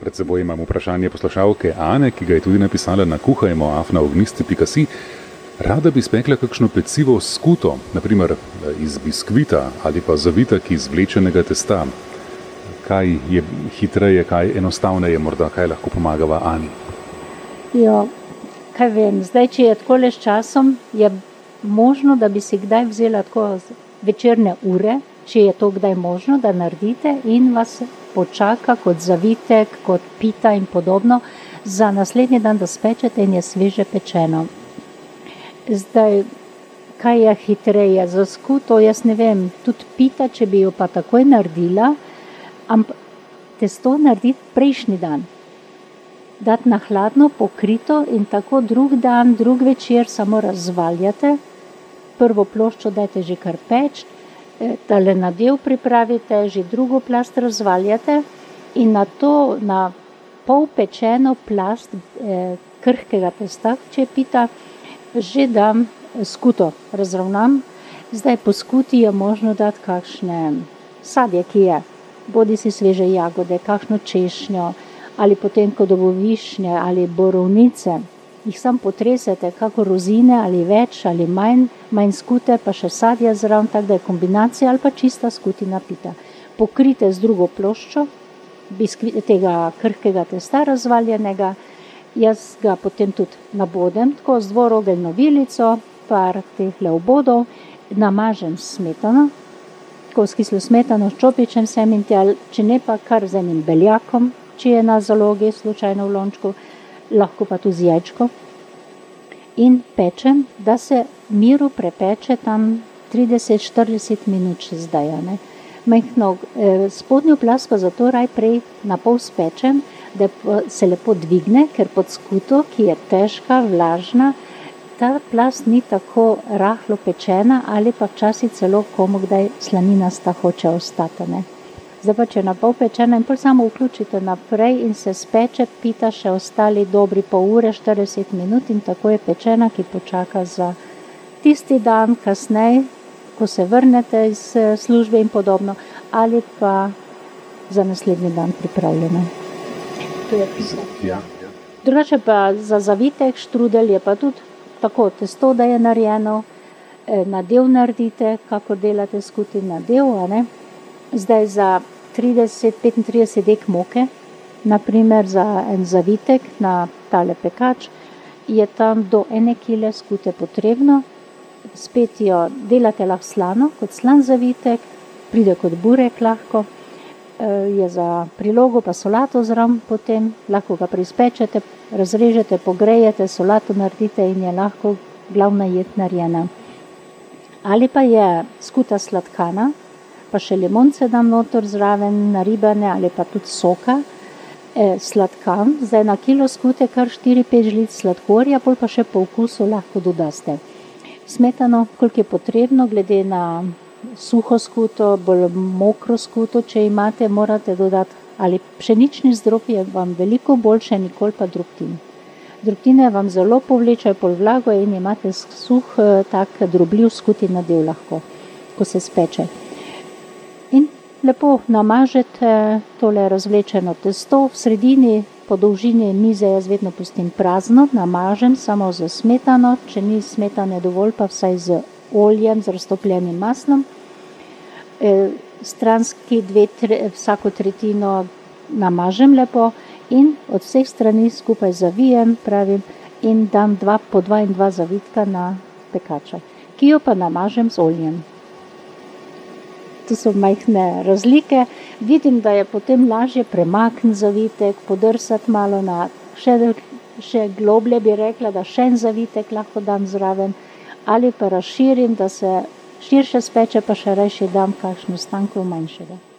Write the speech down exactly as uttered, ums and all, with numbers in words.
Pred seboj imam vprašanje poslušalke Ane, ki ga je tudi napisala na kuhajmo afna ognjišče pika si. Rada bi spekla kakšno pecivo s skuto, naprimer iz biskvita ali pa zavitek iz vlečenega testa. Kaj je hitreje, kaj enostavneje, morda kaj lahko pomagava Ani? Jo, kaj vem, zdaj, če je takole s časom, je možno, da bi si kdaj vzela tako večerne ure, če je to kdaj možno, da naredite in vas počaka kot zavitek, kot pita in podobno, za naslednji dan, da spečete in je sveže pečeno. Zdaj, kaj je hitreje za skuto, jaz ne vem, tudi pita, če bi jo pa takoj naredila, ampak testo narediti prejšnji dan. Dati na hladno, pokrito in tako drug dan, drug večer samo razvaljate. Prvo ploščo dajte že kar peč, tale nadev pripravite, že drugo plast razvaljate in na to, na pol pečeno plast eh, krhkega testa, če pita, že dam skuto, razravnam. Zdaj po skuti je možno dati kakšne sadje, ki je, bodi si sveže jagode, kakšno češnjo, ali potem kodovo višnje, ali borovnice. Jih sam potresete, kako rozine, ali več, ali manj, manj skute, pa še sadje zraven, tako da je kombinacija, ali pa čista skutina pita. Pokrite z drugo ploščo biskvit, tega krhkega testa razvaljenega, jaz ga potem tudi nabodem, tako z dvorogeljno vilico, par teh obodov, namažem smetano, tako s kislo smetano, s čopičem sem in tja, če ne pa kar z enim beljakom, če je na zalogi, slučajno v lončku, lahko pa tudi z jajčko. In pečem, da se miru prepeče tam trideset do štirideset minut še zdaj. Ne? Mehno, eh, spodnjo plast pa zato raj prej na pol spečem, da se lepo dvigne, ker pod skuto, ki je težka, vlažna, ta plast ni tako rahlo pečena ali pa včasih celo komu kdaj slaninasta hoče ostati. Ne? Zdaj pa, če na pol pečena in pol samo vključite naprej in se speče, pita še ostali dobri pol ure, štirideset minut in tako je pečena, ki počaka za tisti dan kasneje, ko se vrnete iz službe in podobno, ali pa za naslednji dan pripravljeno. To je pisa. Ja, ja. Drugače pa za zavitek, štrudelj je pa tudi tako testo, da je narejeno, nadev naredite, kako delate skuti nadev, a ne? Zdaj za trideset do petintrideset dek moke, naprimer za en zavitek na tale pekač, je tam do ene kile skute potrebno. Spet jo delate lahko slano, kot slan zavitek, pride kot burek lahko, je za prilogo pa solato zraven potem, lahko ga prispečete, razrežete, pogrejete, solato naredite in je lahko glavna jed narejena. Ali pa je skuta sladkana, pa še limonce dam noter zraven, naribane ali pa tudi soka, e, sladkan, zdaj na kilo skute kar štiri do pet žlic sladkorja, pol pa še po okusu lahko dodaste. Smetano, koliko je potrebno, glede na suho skuto, bolj mokro skuto, če imate, morate dodati, ali pšenični zdrob je vam veliko boljše, nikoli pa drobtin. Drobtine vam zelo povlečajo pol vlago in imate suh, tak drobljiv skuti nadev lahko, ko se speče. In lepo namažete tole razvlečeno testo, v sredini po dolžini mize jaz vedno pustim prazno, namažem samo z smetano, če ni smetane dovolj, pa vsaj z oljem, z raztopljenim maslom. E, stranski dve, tre, vsako tretjino namažem lepo in od vseh strani skupaj zavijem, pravim, in dam dva, po dva in dva zavitka na pekača, ki jo pa namažem z oljem. To so majhne razlike. Vidim, da je potem lažje premakniti zavitek, podrsati malo na še, še globlje, bi rekla, da še en zavitek lahko dam zraven, ali pa razširim, da se širše speče, pa še rajši dam kakšno stanko manjšega.